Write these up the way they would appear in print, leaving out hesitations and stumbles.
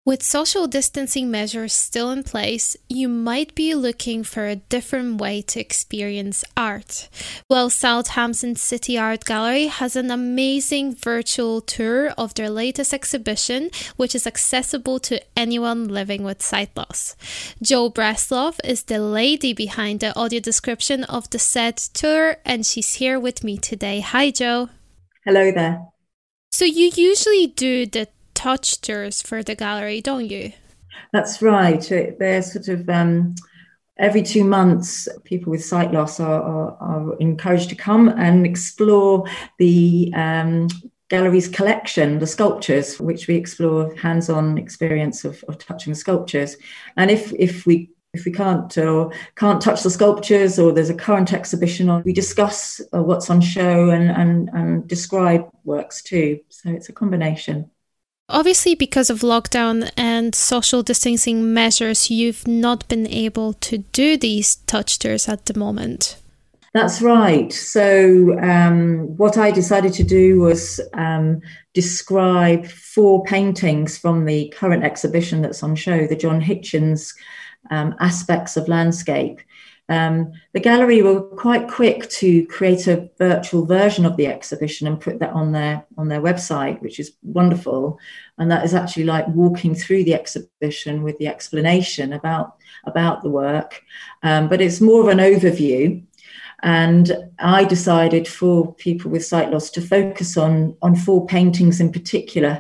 With social distancing measures still in place, you might be looking for a different way to experience art. Well, Southampton City Art Gallery has an amazing virtual tour of their latest exhibition, which is accessible to anyone living with sight loss. Jo Breslov is the lady behind the audio description of the said tour, and she's here with me today. Hi, Jo. Hello there. So you usually do the touch tours for the gallery, don't you? That's right. They're sort of every 2 months, people with sight loss are encouraged to come and explore the gallery's collection, the sculptures, which we explore hands-on experience of touching the sculptures. And if we can't touch the sculptures, or there's a current exhibition on, we discuss what's on show and describe works too. So it's a combination. Obviously, because of lockdown and social distancing measures, you've not been able to do these touch tours at the moment. That's right. So what I decided to do was describe 4 paintings from the current exhibition that's on show, the John Hitchens aspects of landscape. The gallery were quite quick to create a virtual version of the exhibition and put that on their website, which is wonderful. And that is actually like walking through the exhibition with the explanation about the work. But it's more of an overview. And I decided for people with sight loss to focus on 4 paintings in particular,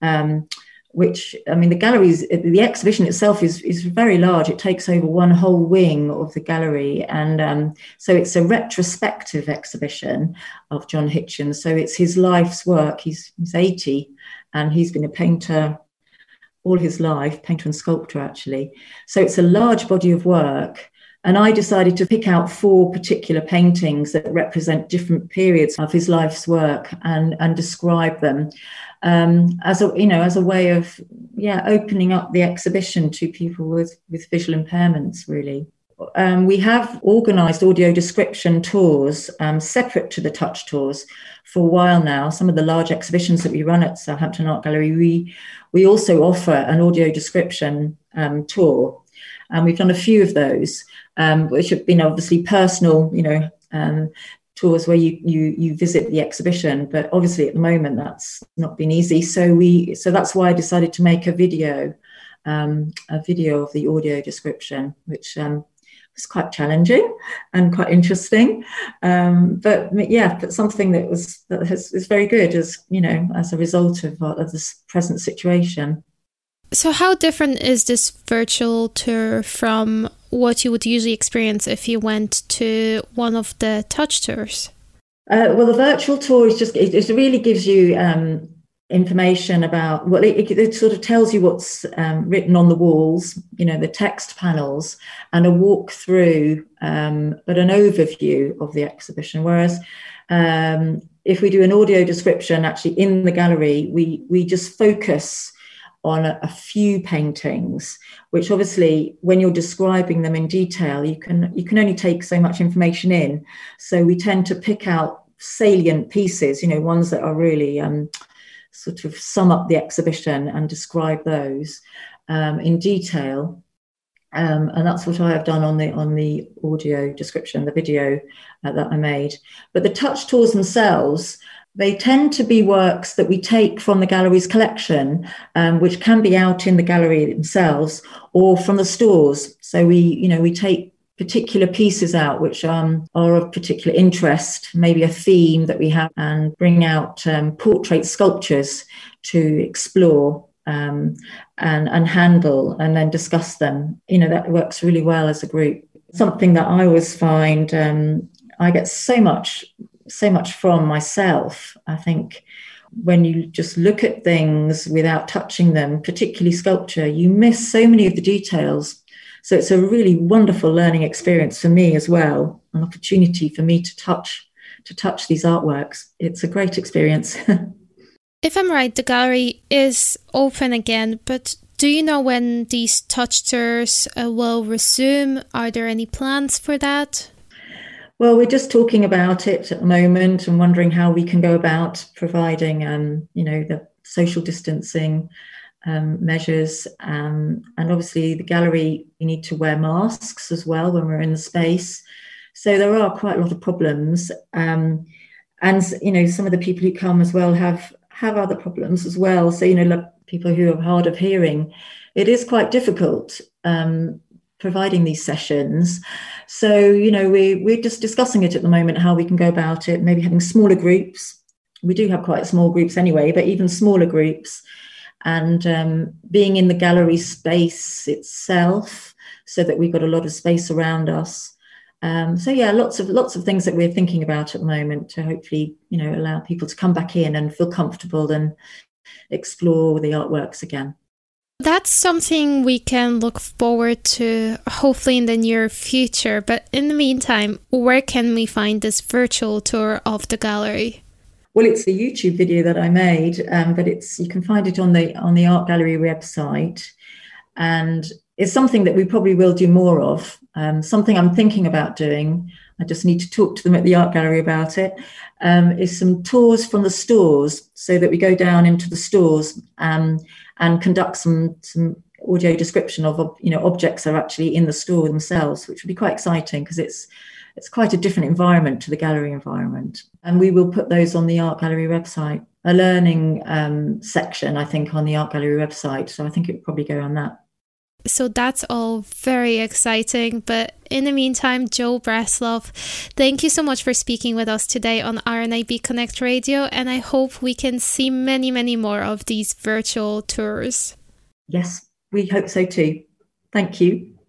which, I mean, the exhibition itself is very large. It takes over one whole wing of the gallery. And so it's a retrospective exhibition of John Hitchens. So it's his life's work. He's 80 and he's been a painter all his life, painter and sculptor, actually. So it's a large body of work. And I decided to pick out 4 particular paintings that represent different periods of his life's work and describe them as a way of opening up the exhibition to people with visual impairments, really. We have organised audio description tours separate to the touch tours for a while now. Some of the large exhibitions that we run at Southampton Art Gallery, we also offer an audio description tour. And we've done a few of those, which have been obviously personal, tours where you visit the exhibition. But obviously at the moment that's not been easy. So that's why I decided to make a video of the audio description, which was quite challenging and quite interesting. But something that is very good as a result of this present situation. So how different is this virtual tour from what you would usually experience if you went to one of the touch tours? Well, the virtual tour it really gives you information about, well, it sort of tells you what's written on the walls, the text panels, and a walk through, but an overview of the exhibition. Whereas if we do an audio description, actually in the gallery, we just focus on a few paintings, which obviously when you're describing them in detail, you can only take so much information in. So we tend to pick out salient pieces, ones that are really sort of sum up the exhibition and describe those in detail. And that's what I have done on the audio description, the video that I made. But the touch tours themselves, they tend to be works that we take from the gallery's collection, which can be out in the gallery themselves or from the stores. So we take particular pieces out which are of particular interest, maybe a theme that we have, and bring out portrait sculptures to explore and handle and then discuss them. That works really well as a group. Something that I always find I get so much from myself. I think when you just look at things without touching them, particularly sculpture, you miss so many of the details. So it's a really wonderful learning experience for me as well, an opportunity for me to touch these artworks. It's a great experience. If I'm right, the gallery is open again, but do you know when these touch tours will resume? Are there any plans for that? Well, we're just talking about it at the moment and wondering how we can go about providing, the social distancing measures. And obviously the gallery, you need to wear masks as well when we're in the space. So there are quite a lot of problems. And, some of the people who come as well have other problems as well. So, like people who are hard of hearing, it is quite difficult providing these sessions. So, we're just discussing it at the moment, how we can go about it, maybe having smaller groups. We do have quite small groups anyway, but even smaller groups, and being in the gallery space itself, so that we've got a lot of space around us. So yeah, lots of things that we're thinking about at the moment to hopefully, allow people to come back in and feel comfortable and explore the artworks again. That's something we can look forward to, hopefully in the near future. But in the meantime, where can we find this virtual tour of the gallery? Well, it's a YouTube video that I made, but you can find it on the Art Gallery website, and it's something that we probably will do more of. Something I'm thinking about doing, I just need to talk to them at the Art Gallery about it, is some tours from the stores, so that we go down into the stores and conduct some audio description of objects that are actually in the store themselves, which would be quite exciting because it's quite a different environment to the gallery environment. And we will put those on the Art Gallery website, a learning section, I think, on the Art Gallery website. So I think it would probably go on that. So that's all very exciting. But in the meantime, Jo Breslov, thank you so much for speaking with us today on RNIB Connect Radio. And I hope we can see many, many more of these virtual tours. Yes, we hope so too. Thank you.